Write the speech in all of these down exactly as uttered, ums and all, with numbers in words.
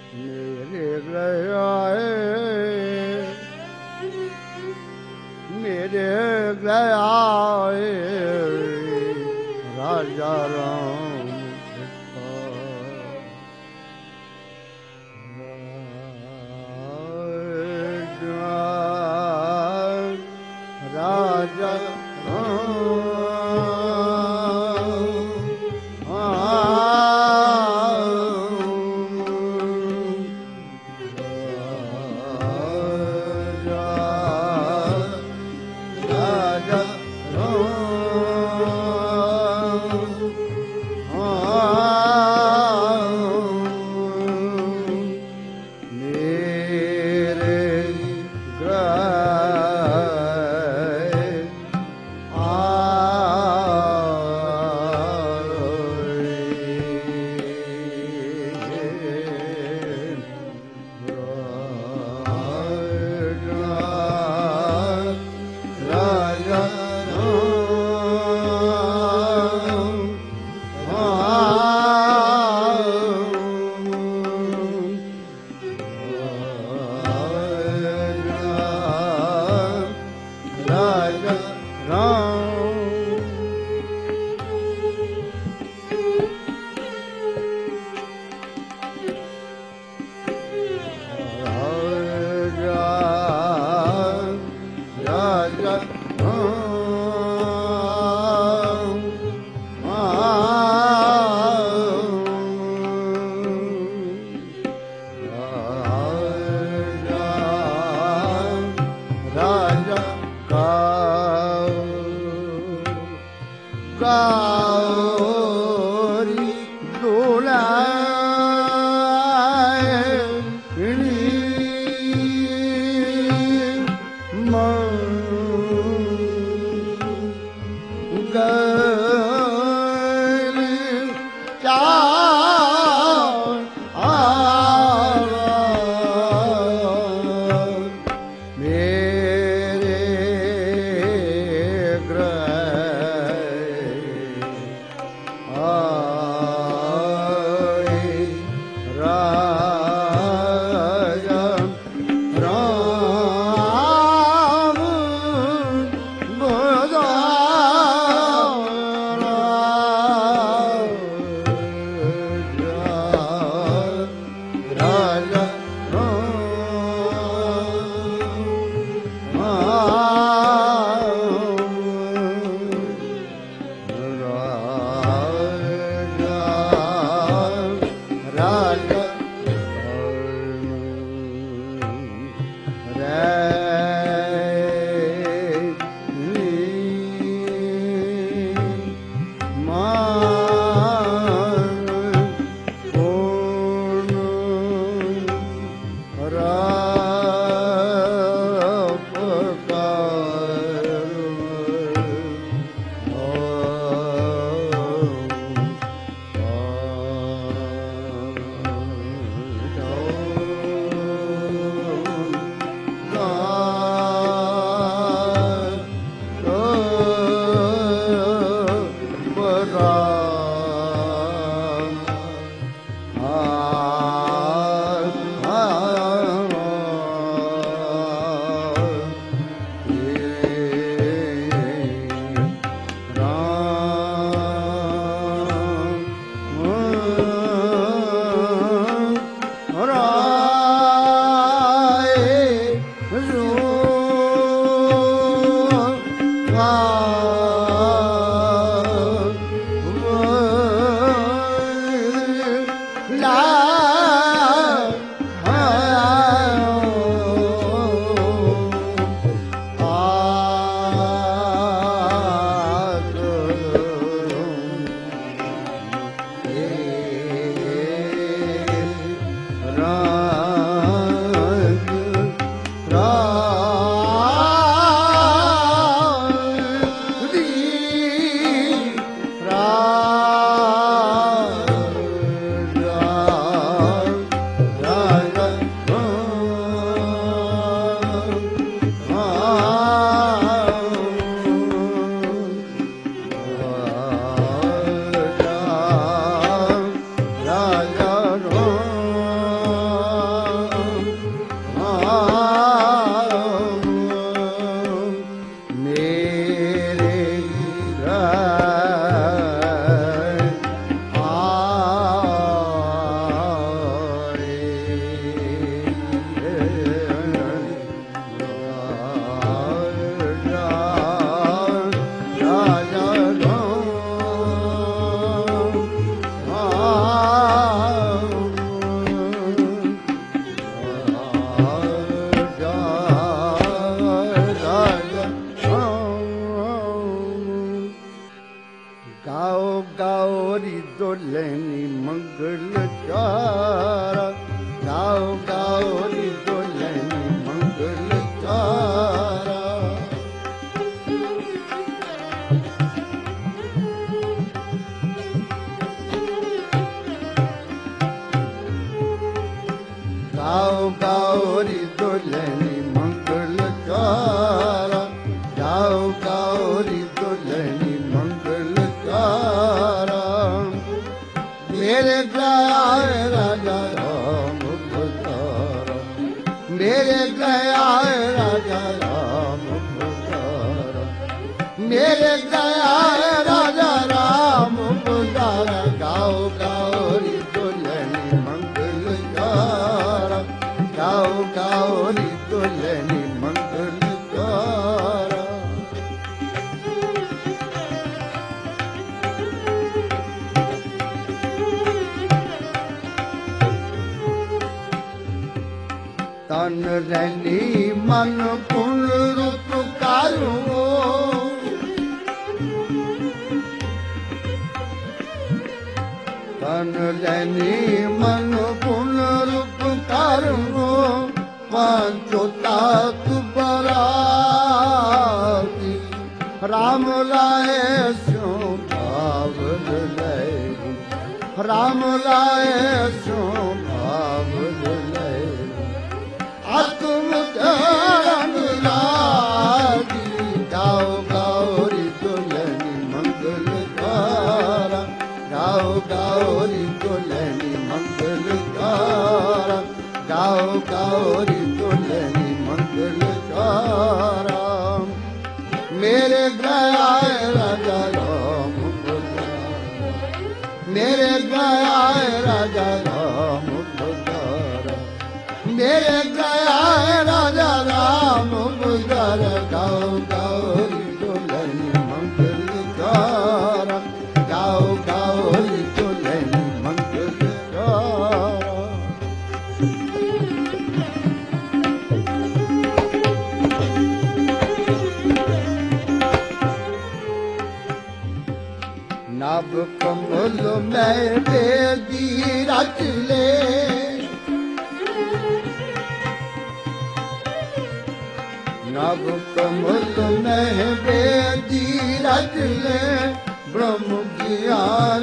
मेरे गयाए मेरे गयाए राजा राम राजा गाओ री दुल्हनी मंगलकारा, गाओ गाओ री दुल्हनी मंगलकारा। मेरे गया राजा राम पुकारा, मेरे गया राजा राम पुकारा, मेरे गया राजा राम पुकारा। गाओ गाओ री दुल्हनी मंगलकारा, गाओ गाओ री दुल्हनी मंगलकारा। तन रैनी मन पुन रूप कारू, तन रैनी मन पुन रूप कारू। पांचो तात बराती राम लाए स्यो भाव लय, राम लाए स्यो भाव लय। आत्म धर्म लागी गाओ गाओ री दुल्हनी मंगलकारा, गाओ गाओ री दुल्हनी मंगलकारा, गाओ गाओ री दुल्हनी मंगलकारा। मेरे गया राजा राम पुकारा, मेरे गया राजा राम पुकारा, मेरे गया राजा राम पुकारा। गाओ गाओ री दुल्हनी मंगलकारा, गाओ गाओ री दुल्हनी मंगलकारा। नभ कमल में बेदी रच ले, नभ कमल में बेदी रच ले। ब्रह्म ज्ञान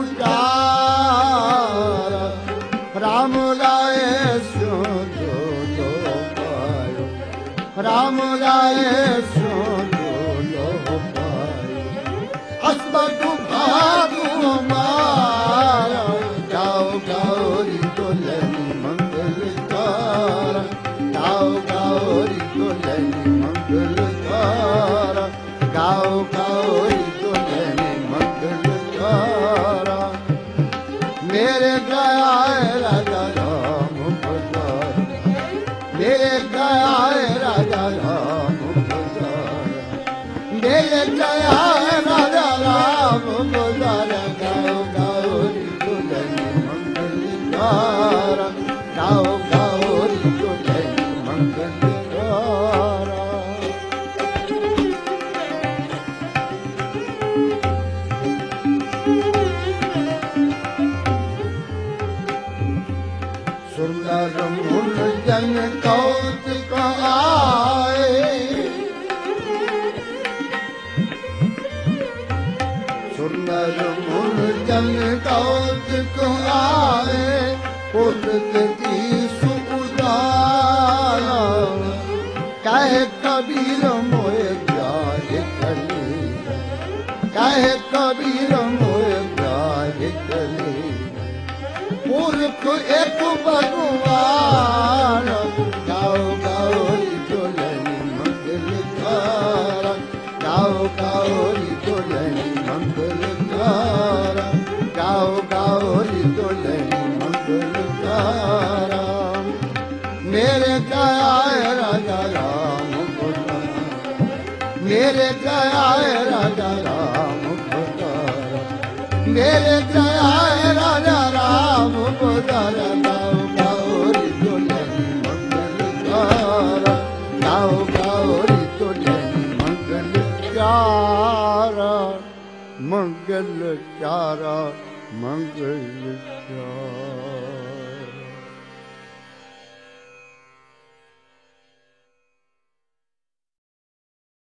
उजारा राम लाए स्यो दो दो पायो, राम लाए स्यो दो दो पायो। अस्मद भागु हमारा, गाओ गाओ री दुल्हनी मंगलकारा, गाओ गाओ री दुल्हनी मंगलकारा, गाओ गाओ री दुल्हनी मंगलकारा। मेरे गया राजा राम पुकारा, मेरे गया राजा राम पुकारा, मेरे गया राजा राम पुकारा। गाओ गाओ री दुल्हनी मंगलकारा, गाओ गाओ री दुल्हनी मंगलकारा। सुंदर मुन जन कौतुक आए, सुंदर मुन जन कौतुक आए। पुलक की सुउदारा कहे कबीर मोए प्यारे कले, कहे कबीर मोए प्यारे कले। पुरख एक भगवान, गाओ गाओ री दुल्हनी मंगलकारा, गाओ गाओ री दुल्हनी मंगलकारा, गाओ गाओ री दुल्हनी मंगलकारा। मेरे गया राजा राम पुकारा, मेरे गया राजा राम पुकारा, मेरे गया राजा राम पुकारा। गाओ गाओ री दुल्हनी मंगलकारा, गाओ गाओ री दुल्हनी मंगलकारा, मंगलकारा मंगलकारा।